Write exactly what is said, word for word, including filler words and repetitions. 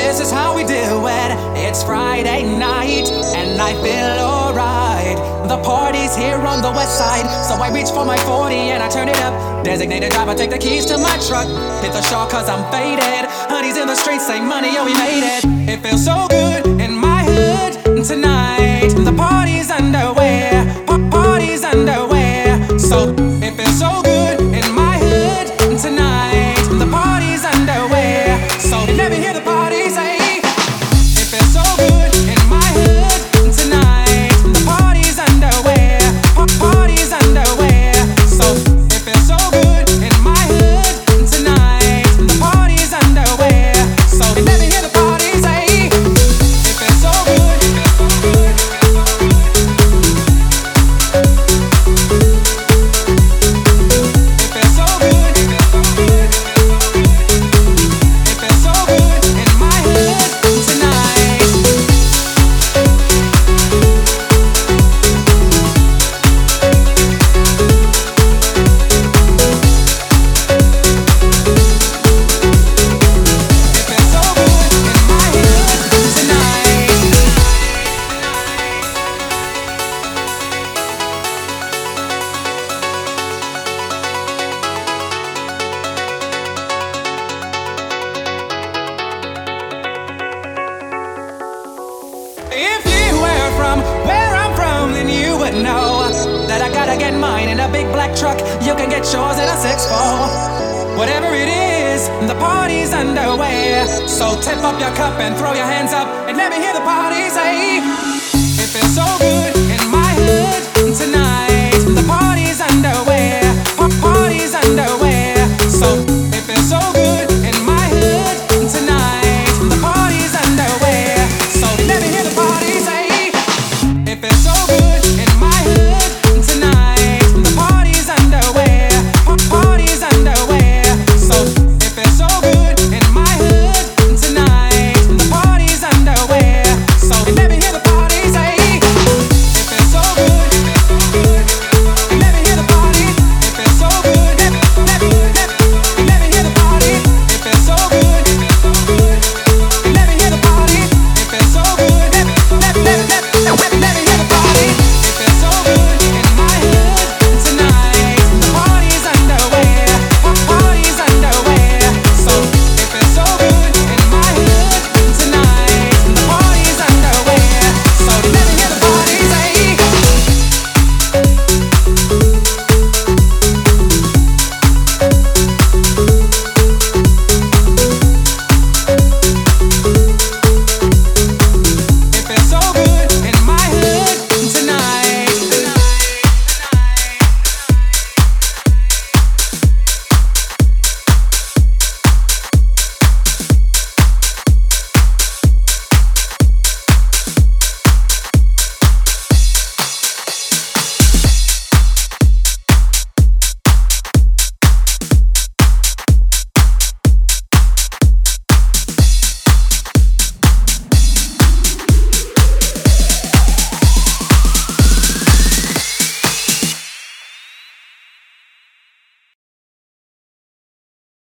this is how we do it. It's Friday night, and I feel alright. The party's here on the west side, so I reach for my forty and I turn it up. Designated driver, take the keys to my truck. Hit the shore cause I'm faded. Honey's in the streets, say money, oh we made it. It feels so good in my hood tonight. The party's underway, pa- party's underway. So it feels so good in my hood tonight. The party's underway. So you never hear the party say. It feels so good in my hood tonight. The party's underway, pa- party's underway. So it feels so good in my hood tonight. The party's underway. So you never hear the party say. It feels so good. If you were from where I'm from, then you would know that I gotta get mine in a big black truck. You can get yours in a six four. Whatever it is, the party's underway. So tip up your cup and throw your hands up and let me hear the party say. It feels so good.